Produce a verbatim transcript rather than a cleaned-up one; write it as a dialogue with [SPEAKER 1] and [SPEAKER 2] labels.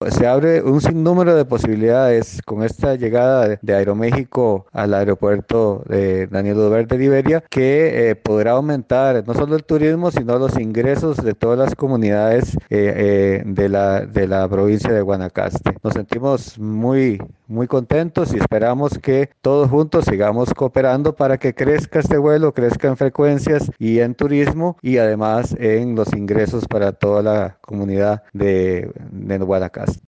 [SPEAKER 1] se abre un sinnúmero de posibilidades con esta llegada de, de Aeroméxico al aeropuerto de Daniel Oduber de Liberia, que eh, podrá aumentar no solo el turismo, sino los ingresos de todas las comunidades eh, eh, de la, de la provincia de Guanacaste. Nos sentimos muy, muy contentos y esperamos que todos juntos sigamos cooperando para que crezca este vuelo, crezca en frecuencias y en turismo y además en los ingresos para toda la comunidad de, de Guanacaste.